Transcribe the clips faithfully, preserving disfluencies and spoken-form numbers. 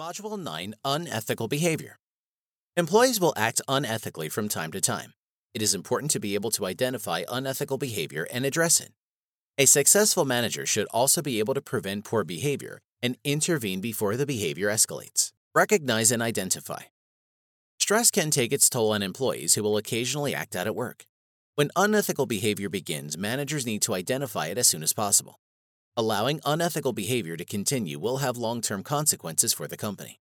Module nine, Unethical Behavior. Employees will act unethically from time to time. It is important to be able to identify unethical behavior and address it. A successful manager should also be able to prevent poor behavior and intervene before the behavior escalates. Recognize and identify. Stress can take its toll on employees who will occasionally act out at work. When unethical behavior begins, managers need to identify it as soon as possible. Allowing unethical behavior to continue will have long-term consequences for the company.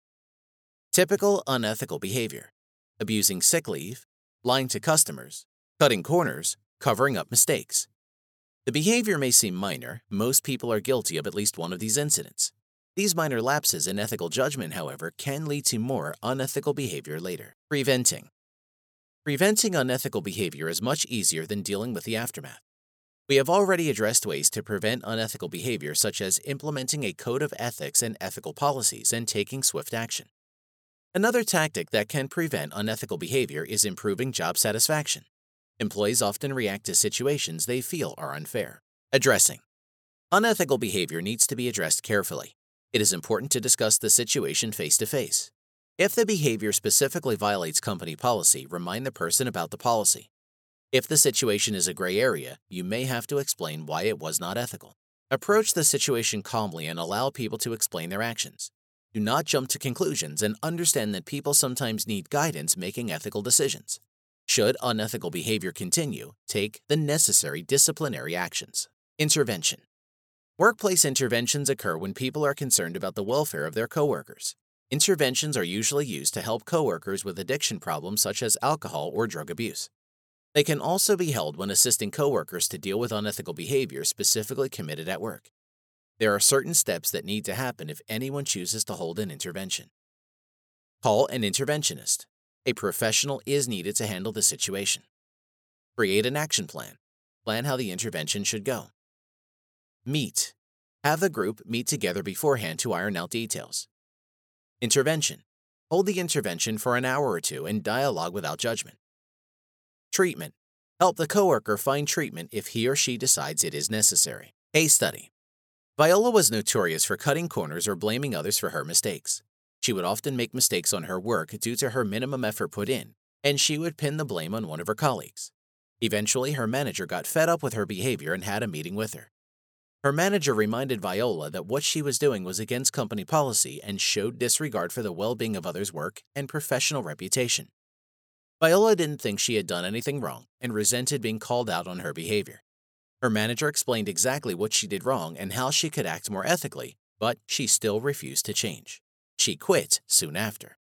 Typical unethical behavior: abusing sick leave, lying to customers, cutting corners, covering up mistakes. The behavior may seem minor. Most people are guilty of at least one of these incidents. These minor lapses in ethical judgment, however, can lead to more unethical behavior later. Preventing. Preventing unethical behavior is much easier than dealing with the aftermath. We have already addressed ways to prevent unethical behavior, such as implementing a code of ethics and ethical policies and taking swift action. Another tactic that can prevent unethical behavior is improving job satisfaction. Employees often react to situations they feel are unfair. Addressing. Unethical behavior needs to be addressed carefully. It is important to discuss the situation face-to-face. If the behavior specifically violates company policy, remind the person about the policy. If the situation is a gray area, you may have to explain why it was not ethical. Approach the situation calmly and allow people to explain their actions. Do not jump to conclusions and understand that people sometimes need guidance making ethical decisions. Should unethical behavior continue, take the necessary disciplinary actions. Intervention. Workplace interventions occur when people are concerned about the welfare of their coworkers. Interventions are usually used to help coworkers with addiction problems such as alcohol or drug abuse. They can also be held when assisting coworkers to deal with unethical behavior specifically committed at work. There are certain steps that need to happen if anyone chooses to hold an intervention. Call an interventionist. A professional is needed to handle the situation. Create an action plan. Plan how the intervention should go. Meet. Have the group meet together beforehand to iron out details. Intervention. Hold the intervention for an hour or two and dialogue without judgment. Treatment. Help the coworker find treatment if he or she decides it is necessary. Case study. Viola was notorious for cutting corners or blaming others for her mistakes. She would often make mistakes on her work due to her minimum effort put in, and she would pin the blame on one of her colleagues. Eventually, her manager got fed up with her behavior and had a meeting with her. Her manager reminded Viola that what she was doing was against company policy and showed disregard for the well-being of others' work and professional reputation. Viola didn't think she had done anything wrong and resented being called out on her behavior. Her manager explained exactly what she did wrong and how she could act more ethically, but she still refused to change. She quit soon after.